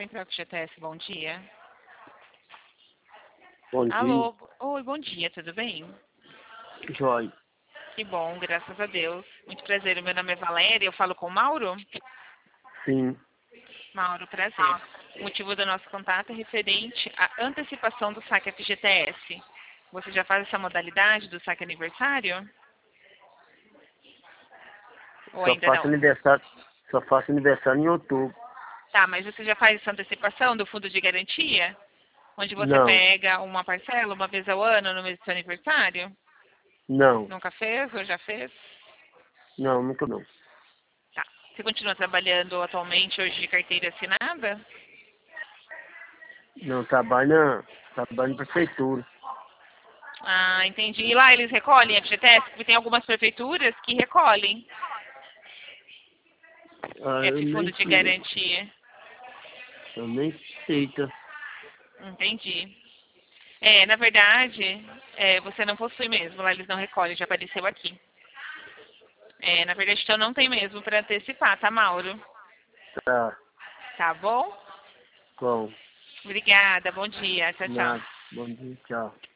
Central FGTS, bom dia. Bom dia. Alô, oi, bom dia, tudo bem? Joia. Que bom, graças a Deus. Muito prazer, o meu nome é Valéria, eu falo com o Mauro? Sim. Mauro, prazer. O motivo do nosso contato é referente à antecipação do saque FGTS. Você já faz essa modalidade do saque aniversário? Ou ainda não? Só faço aniversário em outubro. Tá, mas você já faz essa antecipação do fundo de garantia? Onde você Não. pega uma parcela uma vez ao ano no mês do seu aniversário? Não. Nunca fez ou já fez? Não, nunca não. Tá. Você continua trabalhando atualmente hoje de carteira assinada? Não, trabalho na prefeitura. Ah, entendi. E lá eles recolhem FGTS? Porque tem algumas prefeituras que recolhem Eu esse fundo nem de sei. garantia. Eu nem sei, tá? Entendi. Na verdade, você não possui mesmo, lá eles não recolhem, já apareceu aqui. Na verdade, então não tem mesmo para antecipar, tá, Mauro? Tá. Tá bom? Bom. Obrigada, bom dia, tchau, tchau. Nada. Bom dia, tchau.